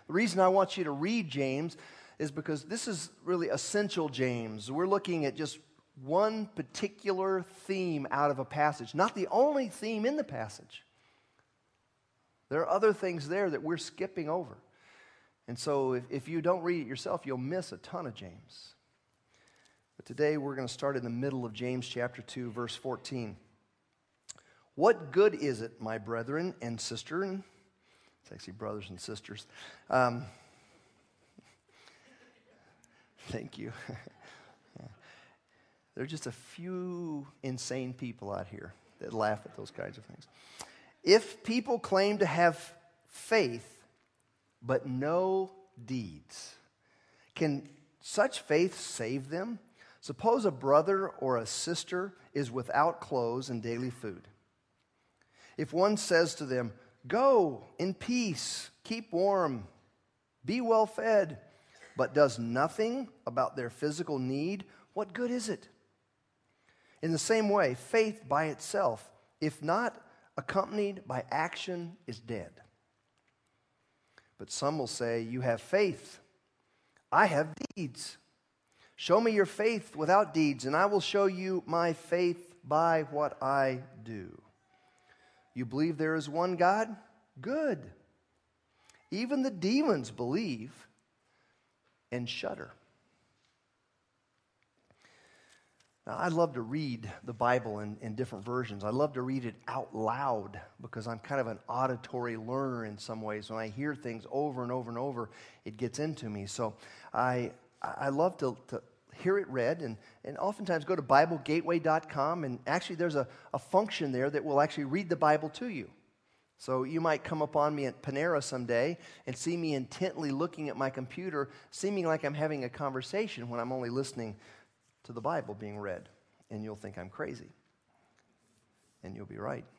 The reason I want you to read James is because this is really essential James. We're looking at just one particular theme out of a passage, not the only theme in the passage. There are other things there that we're skipping over. And so if you don't read it yourself, you'll miss a ton of James. But today we're going to start in the middle of James chapter 2, verse 14. What good is it, my brethren and sisters? It's actually brothers and sisters. Thank you. There are just a few insane people out here that laugh at those kinds of things. If people claim to have faith, but no deeds, can such faith save them? Suppose a brother or a sister is without clothes and daily food. If one says to them, "Go in peace, keep warm, be well fed," but does nothing about their physical need, what good is it? In the same way, faith by itself, if not accompanied by action, is dead. But some will say, "You have faith. I have deeds. Show me your faith without deeds, and I will show you my faith by what I do." You believe there is one God? Good. Even the demons believe and shudder. Now, I love to read the Bible in different versions. I love to read it out loud because I'm kind of an auditory learner in some ways. When I hear things over and over and over, it gets into me. So I love to hear it read, and oftentimes go to BibleGateway.com, and actually there's a function there that will actually read the Bible to you. So you might come upon me at Panera someday and see me intently looking at my computer, seeming like I'm having a conversation when I'm only listening to the Bible being read. And you'll think I'm crazy. And you'll be right.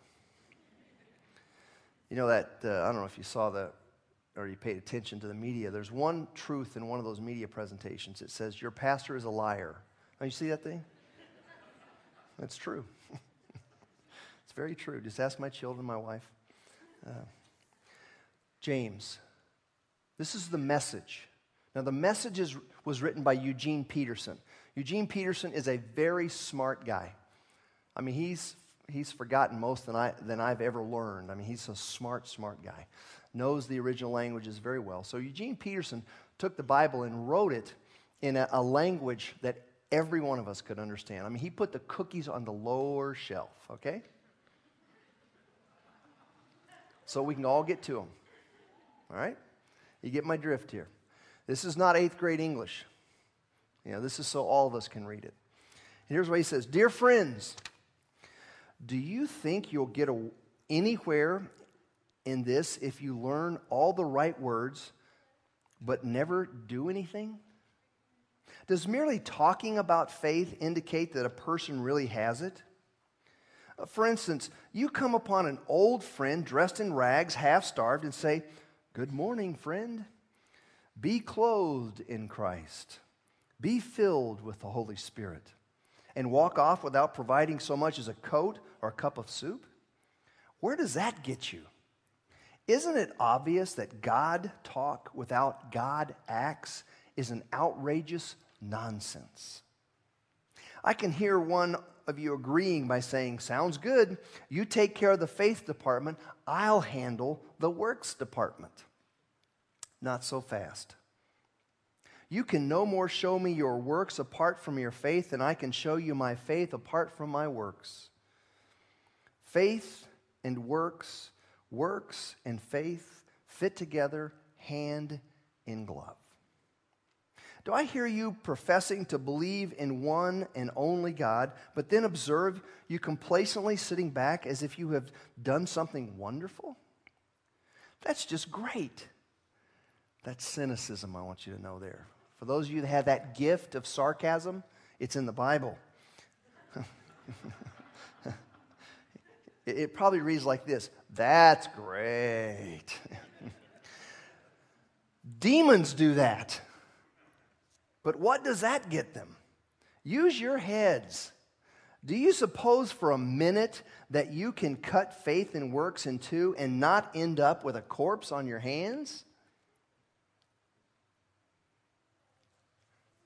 You know that, I don't know if you saw or you paid attention to the media. There's one truth in one of those media presentations. It says, "Your pastor is a liar." Oh, you see that thing? That's true. It's very true. Just ask my children, my wife. James. This is the message. Now, the message was written by Eugene Peterson. Eugene Peterson is a very smart guy. I mean, he's forgotten most than I've ever learned. I mean, he's a smart guy. Knows the original languages very well. So Eugene Peterson took the Bible and wrote it in a language that every one of us could understand. I mean, he put the cookies on the lower shelf, okay? So we can all get to them. All right? You get my drift here. This is not 8th grade English. You know, this is so all of us can read it. And here's what he says. "Dear friends, do you think you'll get anywhere in this if you learn all the right words but never do anything? Does merely talking about faith indicate that a person really has it? For instance, you come upon an old friend dressed in rags, half-starved, and say, 'Good morning, friend. Be clothed in Christ. Be filled with the Holy Spirit,' and walk off without providing so much as a coat or a cup of soup? Where does that get you? Isn't it obvious that God talk without God acts is an outrageous nonsense? I can hear one of you agreeing by saying, 'Sounds good. You take care of the faith department. I'll handle the works department.' Not so fast. You can no more show me your works apart from your faith than I can show you my faith apart from my works. Faith and works and faith fit together hand in glove. Do I hear you professing to believe in one and only God, but then observe you complacently sitting back as if you have done something wonderful? That's just great." That's cynicism, I want you to know there. For those of you that have that gift of sarcasm, it's in the Bible. It probably reads like this: "That's great." Demons do that. But what does that get them? Use your heads. Do you suppose for a minute that you can cut faith and works in two and not end up with a corpse on your hands?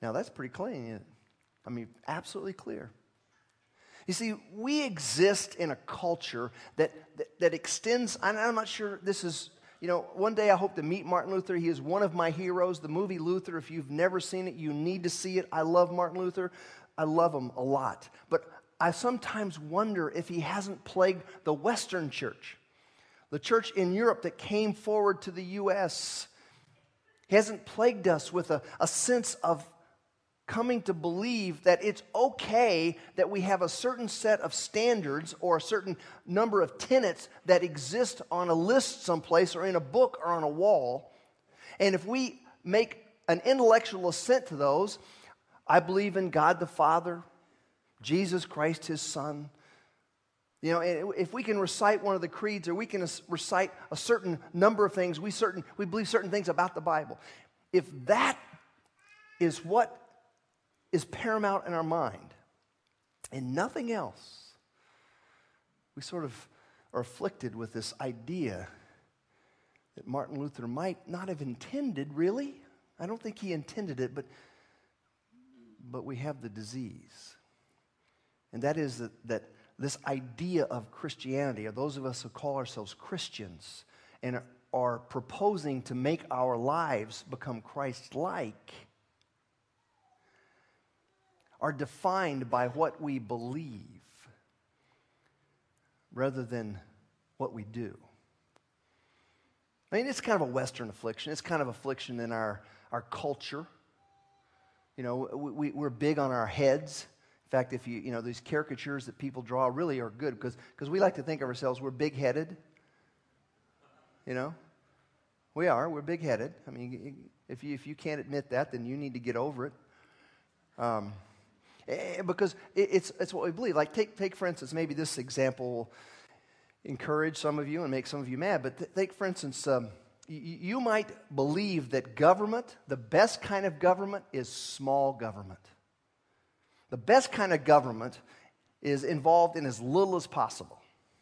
Now, that's pretty clean, isn't it? I mean, absolutely clear. You see, we exist in a culture that extends, and I'm not sure this is, one day I hope to meet Martin Luther. He is one of my heroes. The movie Luther, if you've never seen it, you need to see it. I love Martin Luther. I love him a lot. But I sometimes wonder if he hasn't plagued the Western church, the church in Europe that came forward to the U.S. He hasn't plagued us with a sense of coming to believe that it's okay that we have a certain set of standards or a certain number of tenets that exist on a list someplace or in a book or on a wall. And if we make an intellectual assent to those, I believe in God the Father, Jesus Christ, His Son. If we can recite one of the creeds or we can recite a certain number of things, we believe certain things about the Bible. If that is what is paramount in our mind and nothing else, we sort of are afflicted with this idea that Martin Luther might not have intended, really. I don't think he intended it, but we have the disease. And that is that this idea of Christianity, or those of us who call ourselves Christians and are proposing to make our lives become Christ-like, are defined by what we believe rather than what we do. I mean, it's kind of a Western affliction. It's kind of affliction in our culture. We're big on our heads. In fact, if these caricatures that people draw really are good because we like to think of ourselves, we're big-headed. We are. We're big-headed. I mean, if you can't admit that, then you need to get over it. Because it's what we believe. Like take for instance, maybe this example will encourage some of you and make some of you mad. But take for instance, you might believe that government, the best kind of government, is small government. The best kind of government is involved in as little as possible.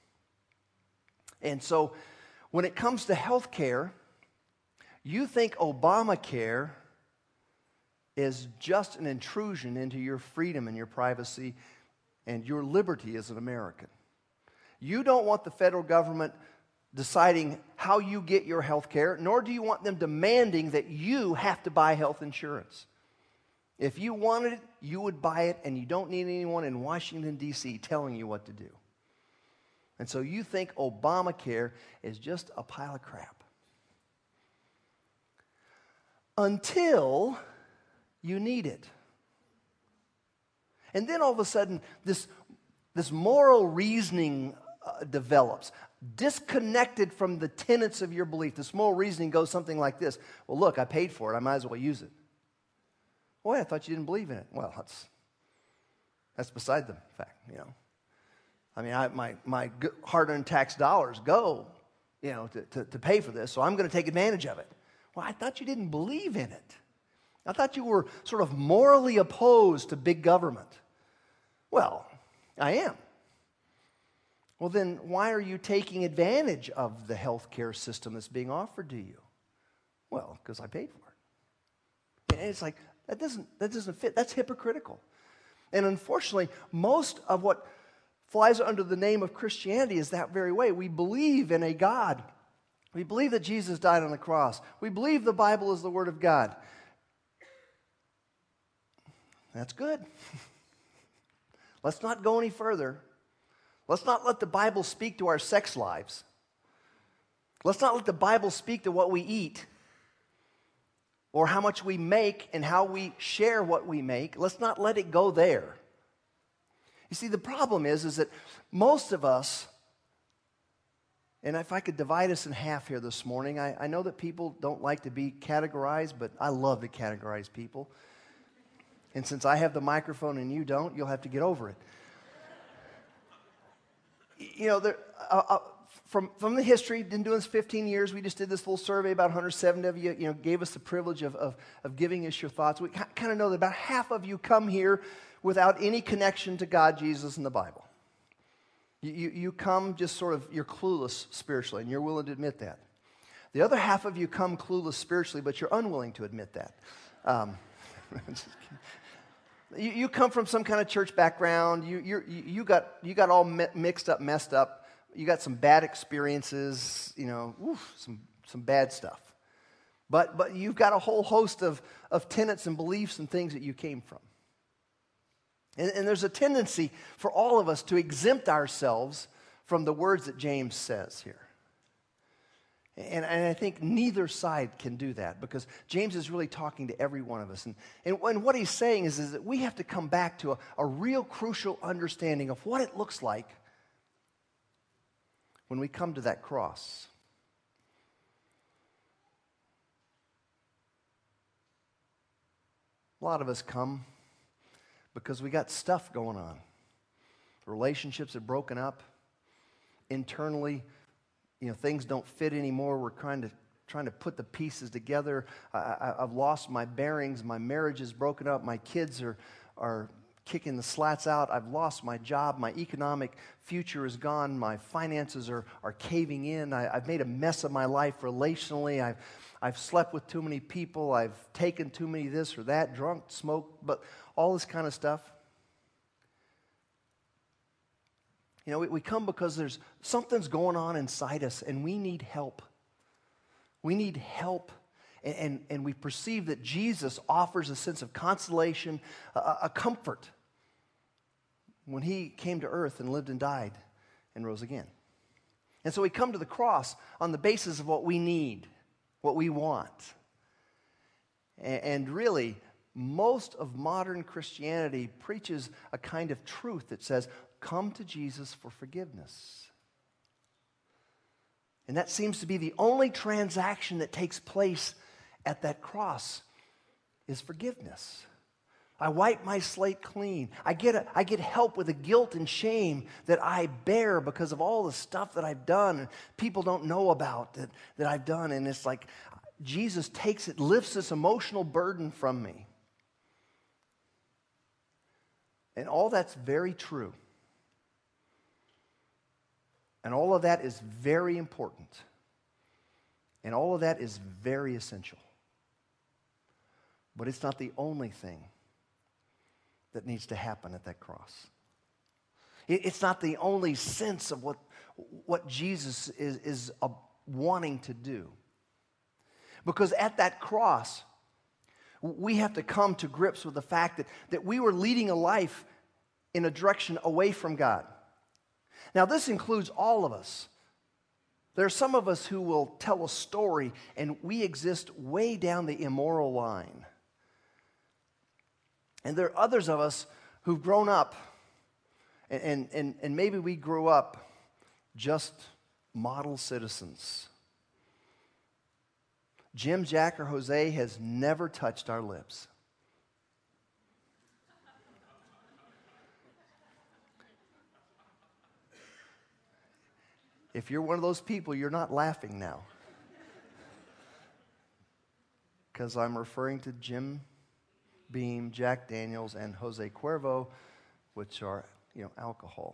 And so, when it comes to health care, you think Obamacare is just an intrusion into your freedom and your privacy and your liberty as an American. You don't want the federal government deciding how you get your health care, nor do you want them demanding that you have to buy health insurance. If you wanted it, you would buy it, and you don't need anyone in Washington, D.C. telling you what to do. And so you think Obamacare is just a pile of crap. Until you need it. And then all of a sudden, this moral reasoning develops, disconnected from the tenets of your belief. This moral reasoning goes something like this. Well, look, I paid for it. I might as well use it. Boy, I thought you didn't believe in it. Well, that's beside the fact, I mean, my hard-earned tax dollars go, to pay for this, so I'm going to take advantage of it. Well, I thought you didn't believe in it. I thought you were sort of morally opposed to big government. Well, I am. Well, then why are you taking advantage of the health care system that's being offered to you? Well, because I paid for it. And it's like, that doesn't fit. That's hypocritical. And unfortunately, most of what flies under the name of Christianity is that very way. We believe in a God. We believe that Jesus died on the cross. We believe the Bible is the Word of God. That's good. Let's not go any further. Let's not let the Bible speak to our sex lives. Let's not let the Bible speak to what we eat or how much we make and how we share what we make. Let's not let it go there. You see, the problem is that most of us, and if I could divide us in half here this morning, I know that people don't like to be categorized, but I love to categorize people. And since I have the microphone and you don't, you'll have to get over it. From the history, been doing this 15 years, we just did this little survey, about 170 of you, gave us the privilege of giving us your thoughts. We kind of know that about half of you come here without any connection to God, Jesus, and the Bible. You come just sort of, you're clueless spiritually, and you're willing to admit that. The other half of you come clueless spiritually, but you're unwilling to admit that. Just kidding. You come from some kind of church background. You got all mixed up, messed up. You got some bad experiences, some bad stuff. But you've got a whole host of tenets and beliefs and things that you came from. And there's a tendency for all of us to exempt ourselves from the words that James says here. And I think neither side can do that, because James is really talking to every one of us. And what he's saying is that we have to come back to a real crucial understanding of what it looks like when we come to that cross. A lot of us come because we got stuff going on. Relationships are broken up. Internally, things don't fit anymore. We're trying to put the pieces together. I've lost my bearings. My marriage is broken up. My kids are kicking the slats out. I've lost my job. My economic future is gone. My finances are caving in. I've made a mess of my life relationally. I've slept with too many people. I've taken too many this or that, drunk, smoked, but all this kind of stuff. We come because something's going on inside us, and we need help. We need help, and we perceive that Jesus offers a sense of consolation, a comfort, when he came to earth and lived and died and rose again. And so we come to the cross on the basis of what we need, what we want. And really, most of modern Christianity preaches a kind of truth that says, come to Jesus for forgiveness. And that seems to be the only transaction that takes place at that cross, is forgiveness. I wipe my slate clean. I get help with the guilt and shame that I bear because of all the stuff that I've done and people don't know about that I've done. And it's like Jesus takes it, lifts this emotional burden from me. And all that's very true. And all of that is very important. And all of that is very essential. But it's not the only thing that needs to happen at that cross. It's not the only sense of what Jesus is wanting to do. Because at that cross, we have to come to grips with the fact that we were leading a life in a direction away from God. Now, this includes all of us. There are some of us who will tell a story, and we exist way down the immoral line. And there are others of us who've grown up, and maybe we grew up just model citizens. Jim, Jack, or Jose has never touched our lips. If you're one of those people, you're not laughing now. Because I'm referring to Jim Beam, Jack Daniels, and Jose Cuervo, which are, alcohol.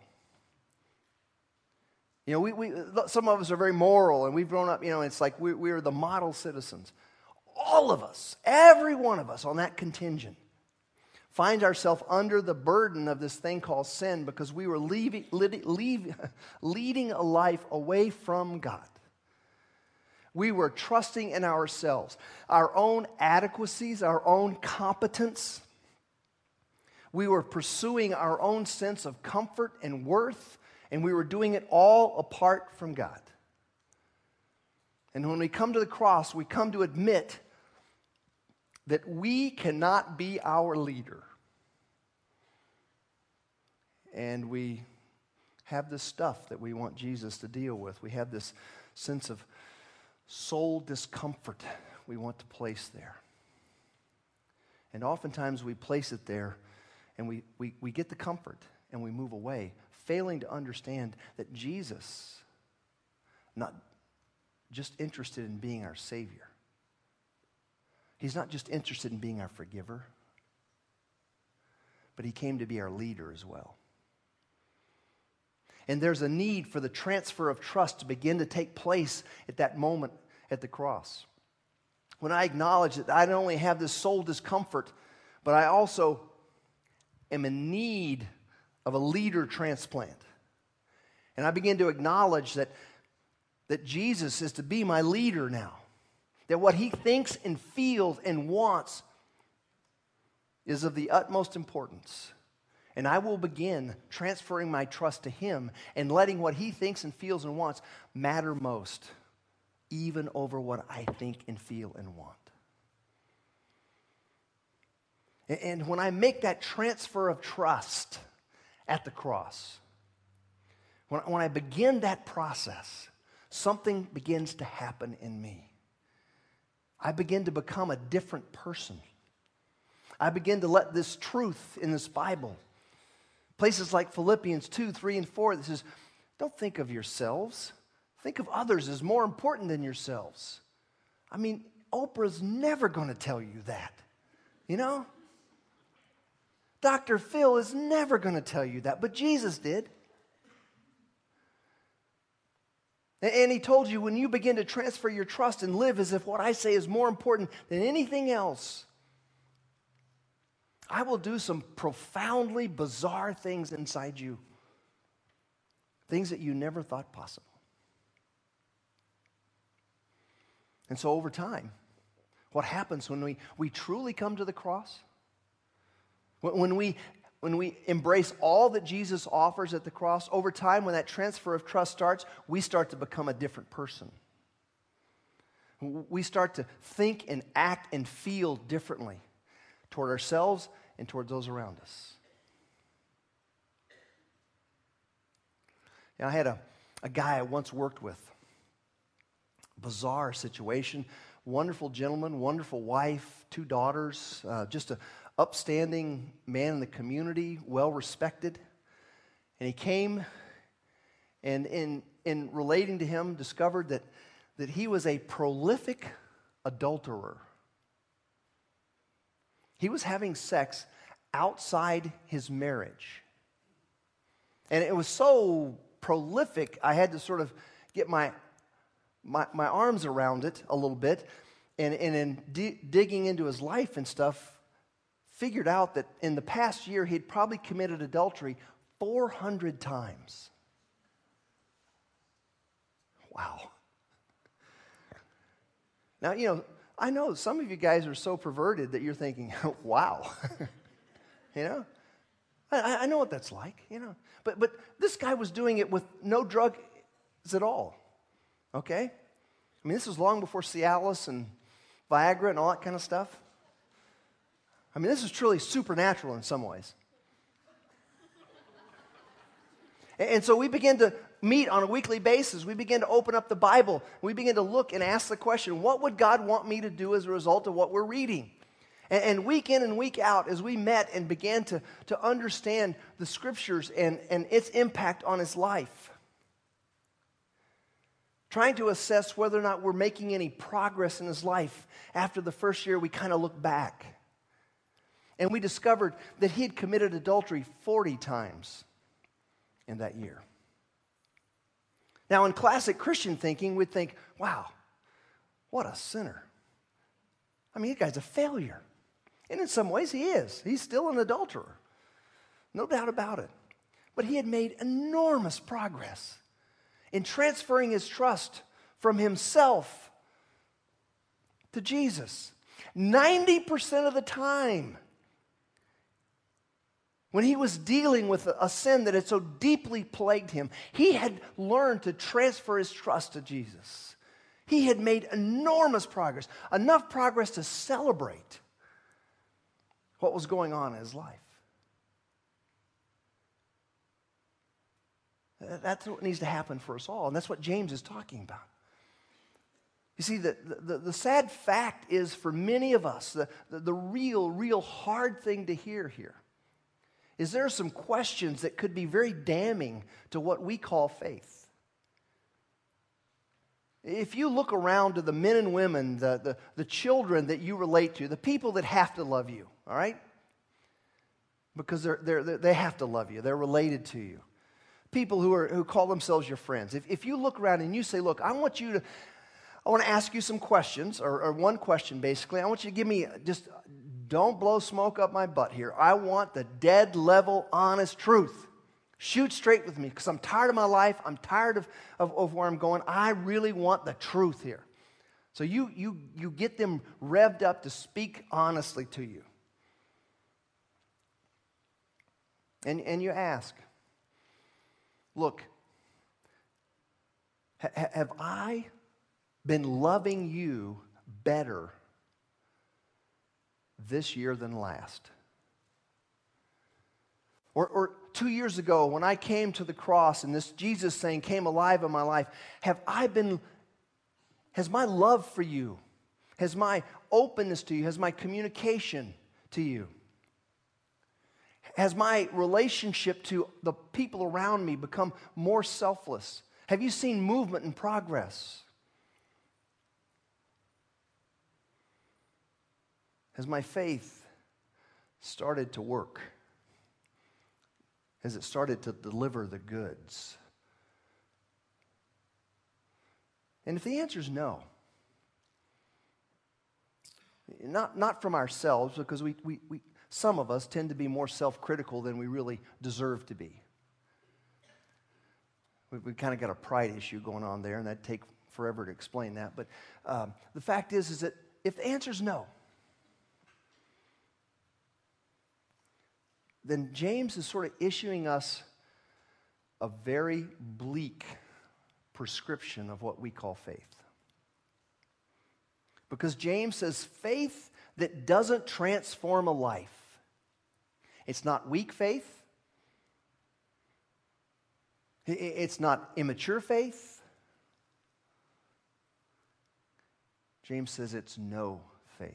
We some of us are very moral, and we've grown up, it's like we're the model citizens. All of us, every one of us on that contingent, find ourselves under the burden of this thing called sin because we were leading a life away from God. We were trusting in ourselves, our own adequacies, our own competence. We were pursuing our own sense of comfort and worth, and we were doing it all apart from God. And when we come to the cross, we come to admit that we cannot be our leader. And we have this stuff that we want Jesus to deal with. We have this sense of soul discomfort we want to place there. And oftentimes we place it there and we get the comfort and we move away, failing to understand that Jesus, not just interested in being our Savior. He's not just interested in being our forgiver, but he came to be our leader as well. And there's a need for the transfer of trust to begin to take place at that moment at the cross. When I acknowledge that I not only have this soul discomfort but I also am in need of a leader transplant. And I begin to acknowledge that Jesus is to be my leader now. That what he thinks and feels and wants is of the utmost importance. And I will begin transferring my trust to him and letting what he thinks and feels and wants matter most, even over what I think and feel and want. And when I make that transfer of trust at the cross, when I begin that process, something begins to happen in me. I begin to become a different person. I begin to let this truth in this Bible, places like Philippians 2, 3, and 4, that says, don't think of yourselves. Think of others as more important than yourselves. I mean, Oprah's never going to tell you that, you know? Dr. Phil is never going to tell you that, but Jesus did. And he told you when you begin to transfer your trust and live as if what I say is more important than anything else, I will do some profoundly bizarre things inside you. Things that you never thought possible. And so over time, what happens when we truly come to the cross? When we embrace all that Jesus offers at the cross, over time, when that transfer of trust starts, we start to become a different person. We start to think and act and feel differently toward ourselves and toward those around us. I had a guy I once worked with. Bizarre situation. Wonderful gentleman, wonderful wife, 2 daughters, just a upstanding man in the community, well respected. And he came and in relating to him discovered that he was a prolific adulterer. He was having sex outside his marriage. And it was so prolific, I had to sort of get my arms around it a little bit. And in digging into his life and stuff, figured out that in the past year, he'd probably committed adultery 400 times. Wow. Now, I know some of you guys are so perverted that you're thinking, wow. I know what that's like, But this guy was doing it with no drugs at all, okay? I mean, this was long before Cialis and Viagra and all that kind of stuff. I mean, this is truly supernatural in some ways. And so we begin to meet on a weekly basis. We begin to open up the Bible. We begin to look and ask the question, what would God want me to do as a result of what we're reading? And week in and week out, as we met and began to understand the Scriptures and its impact on his life, trying to assess whether or not we're making any progress in his life. After the first year, we kind of look back. And we discovered that he had committed adultery 40 times in that year. Now, in classic Christian thinking, we'd think, wow, what a sinner. I mean, that guy's a failure. And in some ways, he is. He's still an adulterer. No doubt about it. But he had made enormous progress in transferring his trust from himself to Jesus. 90% of the time, when he was dealing with a sin that had so deeply plagued him, he had learned to transfer his trust to Jesus. He had made enormous progress, enough progress to celebrate what was going on in his life. That's what needs to happen for us all, and that's what James is talking about. You see, the sad fact is for many of us, the real hard thing to hear here is there are some questions that could be very damning to what we call faith. If you look around to the men and women, the children that you relate to, the people that have to love you, all right? Because they have to love you. They're related to you. People who call themselves your friends. If you look around and you say, look, I want to ask you some questions, or one question basically. I want you to give me just Don't blow smoke up my butt here. I want the dead level, honest truth. Shoot straight with me, because I'm tired of my life. I'm tired of where I'm going. I really want the truth here. So you get them revved up to speak honestly to you. And you ask, look, have I been loving you better this year than last? Or 2 years ago when I came to the cross and this Jesus thing came alive in my life, has my love for you, has my openness to you, has my communication to you, has my relationship to the people around me become more selfless? Have you seen movement and progress? Has my faith started to work? Has it started to deliver the goods? And if the answer is no, not from ourselves, because we some of us tend to be more self-critical than we really deserve to be. We kind of got a pride issue going on there, and that'd take forever to explain that. But the fact is that if the answer is no, then James is sort of issuing us a very bleak prescription of what we call faith. Because James says faith that doesn't transform a life. It's not weak faith. It's not immature faith. James says it's no faith.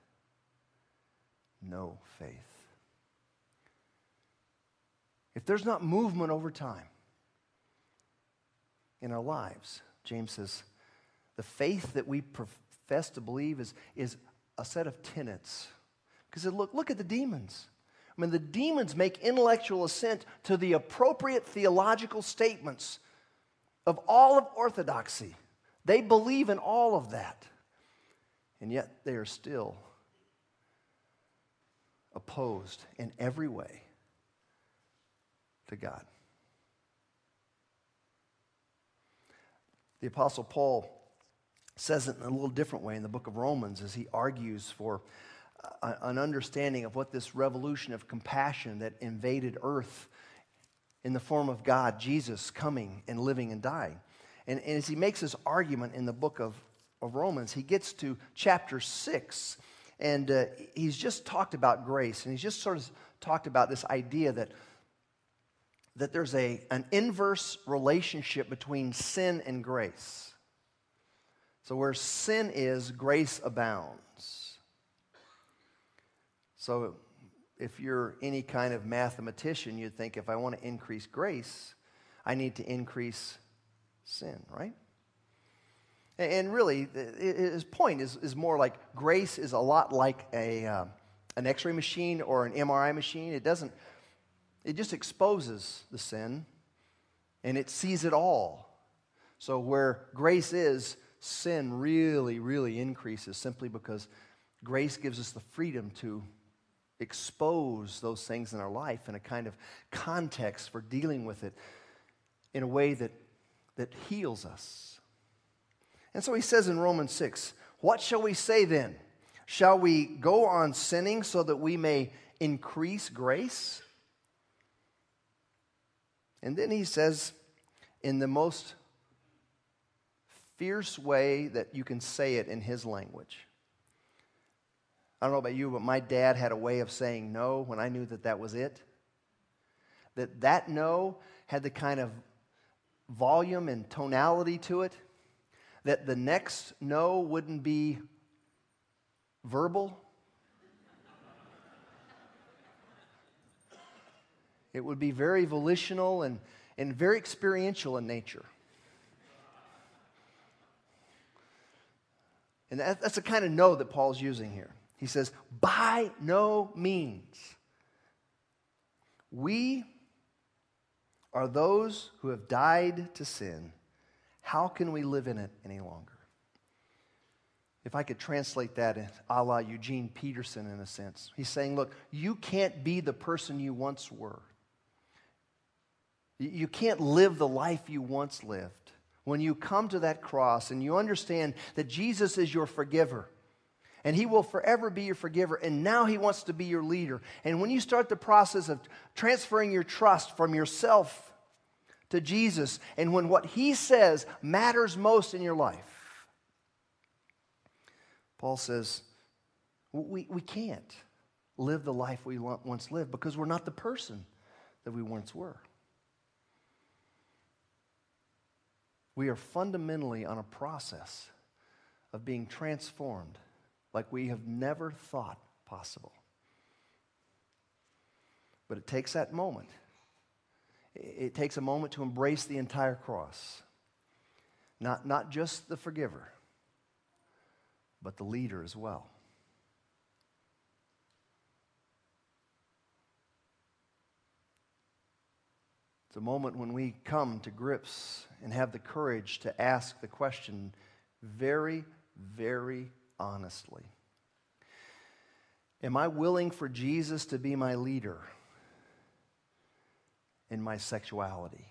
No faith. If there's not movement over time in our lives, James says, the faith that we profess to believe is a set of tenets. Because look at the demons. I mean, the demons make intellectual assent to the appropriate theological statements of all of orthodoxy. They believe in all of that. And yet they are still opposed in every way to God. The Apostle Paul says it in a little different way in the book of Romans as he argues for an understanding of what this revolution of compassion that invaded earth in the form of God, Jesus coming and living and dying. And as he makes his argument in the book of Romans, he gets to chapter 6, and he's just talked about grace, and he's just sort of talked about this idea that there's an inverse relationship between sin and grace. So where sin is, grace abounds. So if you're any kind of mathematician, you'd think if I want to increase grace, I need to increase sin, right? And really, his point is more like grace is a lot like an X-ray machine or an MRI machine. It just exposes the sin, and it sees it all. So where grace is, sin really, really increases simply because grace gives us the freedom to expose those things in our life in a kind of context for dealing with it in a way that heals us. And so he says in Romans 6, what shall we say then? Shall we go on sinning so that we may increase grace? And then he says, in the most fierce way that you can say it in his language. I don't know about you, but my dad had a way of saying no when I knew that was it. That no had the kind of volume and tonality to it that the next no wouldn't be verbal. It would be very volitional and very experiential in nature. And that's the kind of no that Paul's using here. He says, by no means. We are those who have died to sin. How can we live in it any longer? If I could translate that a la Eugene Peterson in a sense. He's saying, look, you can't be the person you once were. You can't live the life you once lived. When you come to that cross and you understand that Jesus is your forgiver, and He will forever be your forgiver, and now He wants to be your leader. And when you start the process of transferring your trust from yourself to Jesus, and when what He says matters most in your life, Paul says, we can't live the life we once lived because we're not the person that we once were. We are fundamentally on a process of being transformed like we have never thought possible. But it takes that moment. It takes a moment to embrace the entire cross. Not just the forgiver, but the leader as well. It's a moment when we come to grips and have the courage to ask the question very, very honestly. Am I willing for Jesus to be my leader in my sexuality?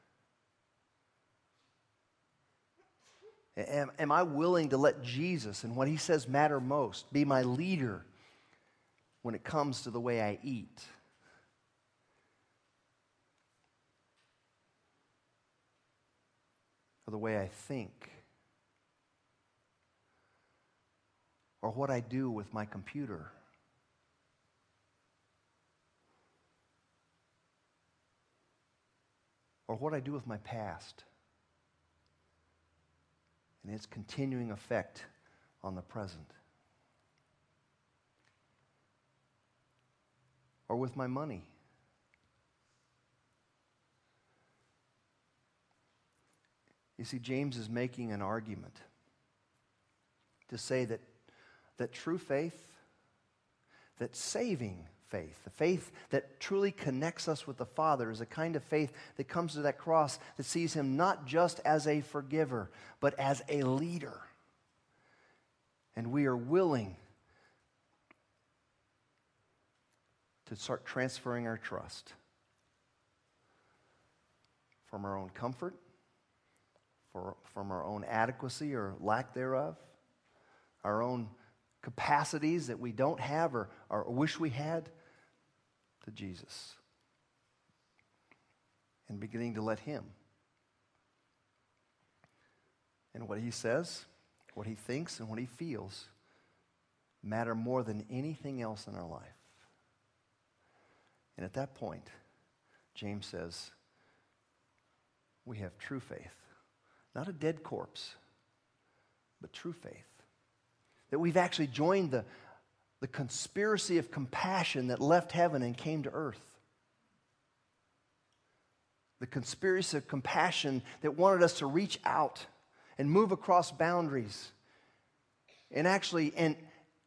Am I willing to let Jesus and what He says matter most be my leader when it comes to the way I eat? Or the way I think? Or what I do with my computer? Or what I do with my past and its continuing effect on the present? Or with my money? You see, James is making an argument to say that true faith, that saving faith, the faith that truly connects us with the Father, is a kind of faith that comes to that cross that sees Him not just as a forgiver, but as a leader. And we are willing to start transferring our trust from our own comfort, from our own adequacy or lack thereof, our own capacities that we don't have or wish we had, to Jesus. And beginning to let Him and what He says, what He thinks, and what He feels matter more than anything else in our life. And at that point, James says, we have true faith. Not a dead corpse, but true faith. That we've actually joined the conspiracy of compassion that left heaven and came to earth. The conspiracy of compassion that wanted us to reach out and move across boundaries and actually and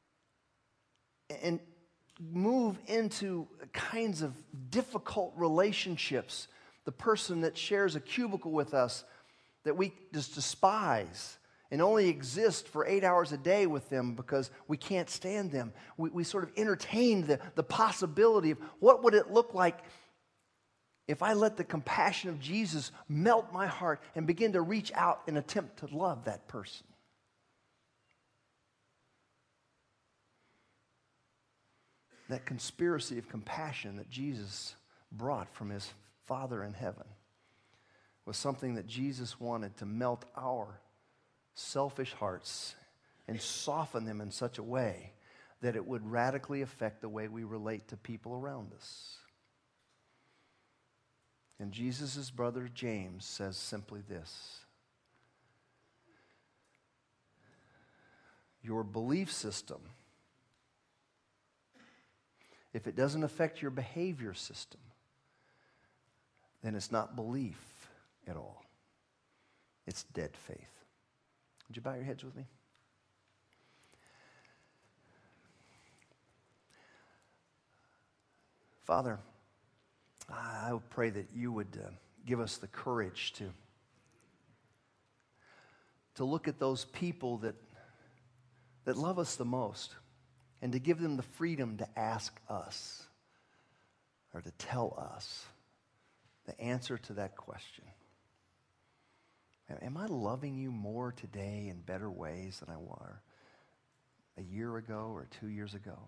move into kinds of difficult relationships. The person that shares a cubicle with us that we just despise and only exist for 8 hours a day with them because we can't stand them. We sort of entertain the possibility of what would it look like if I let the compassion of Jesus melt my heart and begin to reach out and attempt to love that person. That conspiracy of compassion that Jesus brought from His Father in heaven was something that Jesus wanted to melt our selfish hearts and soften them in such a way that it would radically affect the way we relate to people around us. And Jesus' brother James says simply this: your belief system, if it doesn't affect your behavior system, then it's not belief at all. It's dead faith. Would you bow your heads with me? Father, I would pray that you would give us the courage to look at those people that that love us the most, and to give them the freedom to ask us or to tell us the answer to that question. Am I loving you more today in better ways than I were a year ago or 2 years ago?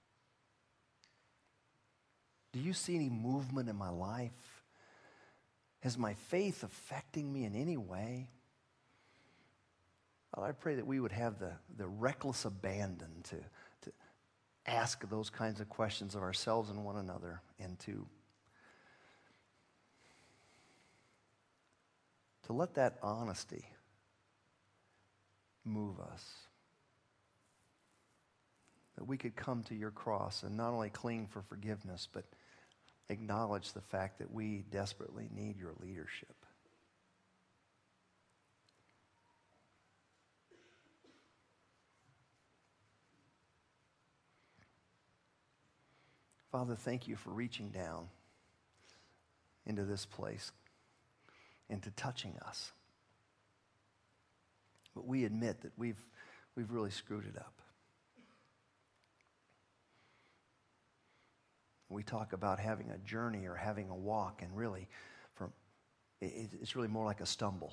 Do you see any movement in my life? Is my faith affecting me in any way? Well, I pray that we would have the reckless abandon to ask those kinds of questions of ourselves and one another, and to let that honesty move us. That we could come to your cross and not only cling for forgiveness, but acknowledge the fact that we desperately need your leadership. Father, thank you for reaching down into this place and to touching us. But we admit that we've really screwed it up. We talk about having a journey or having a walk, and really, it's really more like a stumble.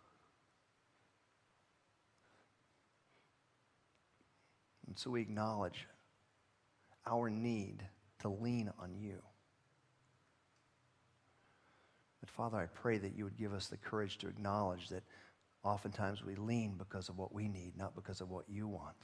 And so we acknowledge our need to lean on you. But Father, I pray that you would give us the courage to acknowledge that oftentimes we lean because of what we need, not because of what you want.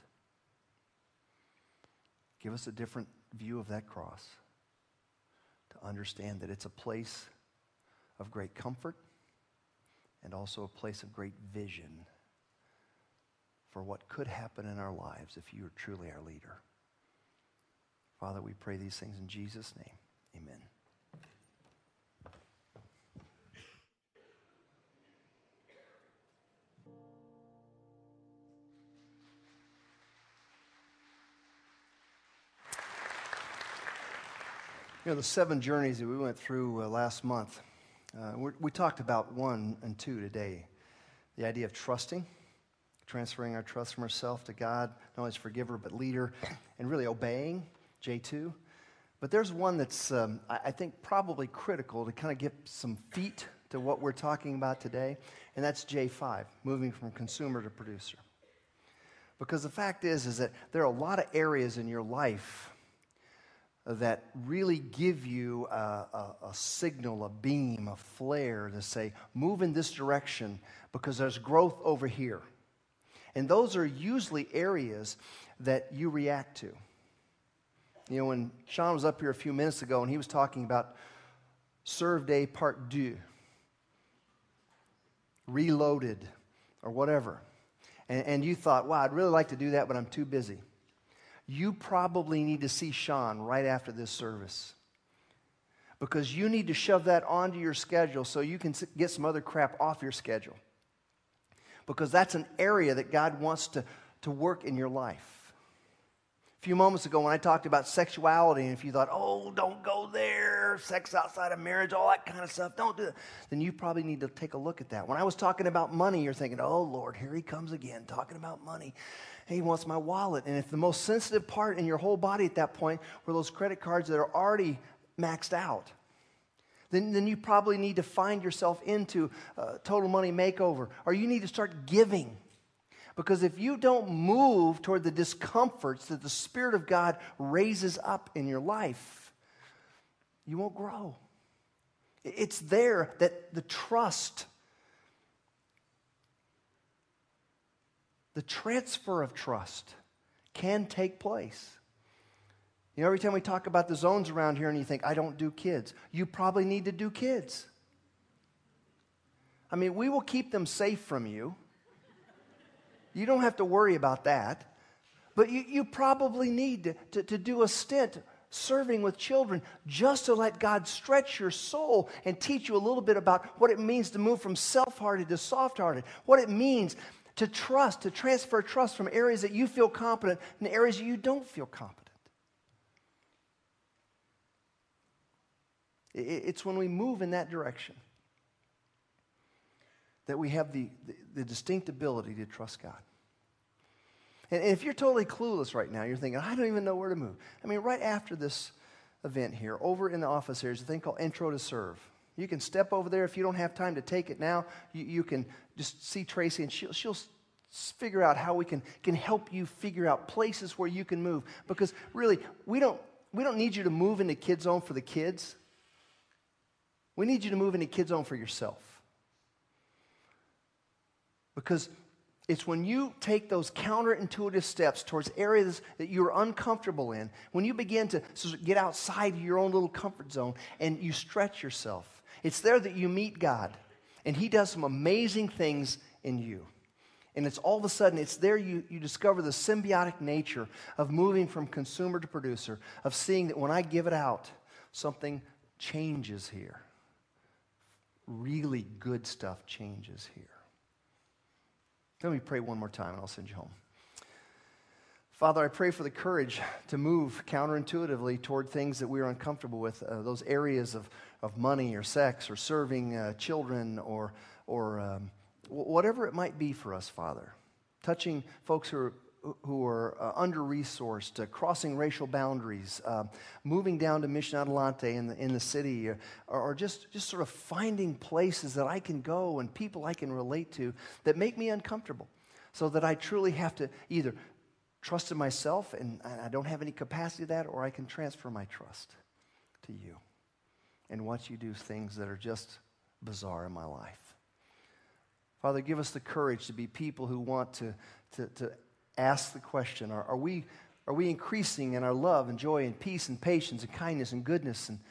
Give us a different view of that cross, to understand that it's a place of great comfort and also a place of great vision for what could happen in our lives if you are truly our leader. Father, we pray these things in Jesus' name. Amen. You know, the 7 journeys that we went through last month, we talked about 1 and 2 today. The idea of trusting, transferring our trust from ourselves to God, not only as forgiver but leader, and really obeying, J2. But there's one that's, I think, probably critical to kind of get some feet to what we're talking about today, and that's J5, moving from consumer to producer. Because the fact is that there are a lot of areas in your life that really give you a signal, a beam, a flare to say, move in this direction because there's growth over here. And those are usually areas that you react to. You know, when Sean was up here a few minutes ago and he was talking about Serve Day Part 2, Reloaded, or whatever, and you thought, wow, I'd really like to do that, but I'm too busy. You probably need to see Sean right after this service, because you need to shove that onto your schedule so you can get some other crap off your schedule, because that's an area that God wants to work in your life. A few moments ago when I talked about sexuality, and if you thought, oh, don't go there, sex outside of marriage, all that kind of stuff, don't do that, then you probably need to take a look at that. When I was talking about money, you're thinking, oh, Lord, here he comes again, talking about money. He wants my wallet. And if the most sensitive part in your whole body at that point were those credit cards that are already maxed out, then you probably need to find yourself into total money makeover, or you need to start giving. Because if you don't move toward the discomforts that the Spirit of God raises up in your life, you won't grow. It's there that the trust, the transfer of trust can take place. You know, every time we talk about the zones around here and you think, I don't do kids, you probably need to do kids. I mean, we will keep them safe from you. You don't have to worry about that. But you probably need to do a stint serving with children just to let God stretch your soul and teach you a little bit about what it means to move from self-hearted to soft-hearted, what it means to trust, to transfer trust from areas that you feel competent in areas that you don't feel competent. It's when we move in that direction that we have the distinct ability to trust God. And if you're totally clueless right now, you're thinking, I don't even know where to move. I mean, right after this event here, over in the office here is a thing called Intro to Serve. You can step over there. If you don't have time to take it now, you can just see Tracy, and she'll figure out how we can help you figure out places where you can move. Because really, we don't need you to move into Kids Zone for the kids. We need you to move into Kids Zone for yourself. Because it's when you take those counterintuitive steps towards areas that you're uncomfortable in, when you begin to sort of get outside your own little comfort zone and you stretch yourself, it's there that you meet God. And He does some amazing things in you. And it's all of a sudden, it's there you discover the symbiotic nature of moving from consumer to producer, of seeing that when I give it out, something changes here. Really good stuff changes here. Let me pray one more time and I'll send you home. Father, I pray for the courage to move counterintuitively toward things that we are uncomfortable with, those areas of money or sex or serving children or whatever it might be for us, Father. Touching folks who are under-resourced, crossing racial boundaries, moving down to Mission Adelante in the city, or just sort of finding places that I can go and people I can relate to that make me uncomfortable, so that I truly have to either trust in myself and I don't have any capacity to that, or I can transfer my trust to you and watch you do things that are just bizarre in my life. Father, give us the courage to be people who want to ask the question, are we increasing in our love and joy and peace and patience and kindness and goodness? And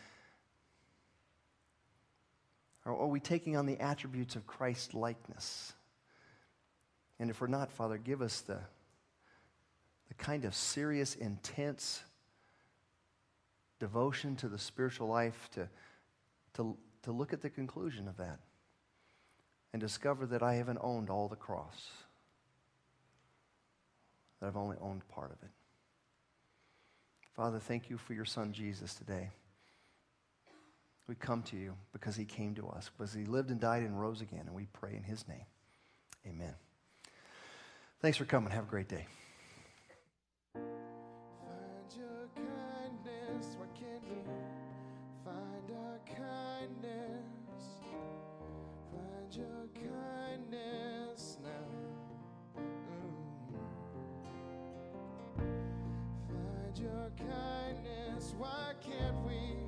are we taking on the attributes of Christ's likeness? And if we're not, Father, give us the kind of serious, intense devotion to the spiritual life to look at the conclusion of that and discover that I haven't owned all the cross, that I've only owned part of it. Father, thank you for your Son Jesus today. We come to you because He came to us, because He lived and died and rose again, and we pray in His name. Amen. Thanks for coming. Have a great day. Find your kindness, why can't we find our kindness? Find your kindness now. Find your kindness, why can't we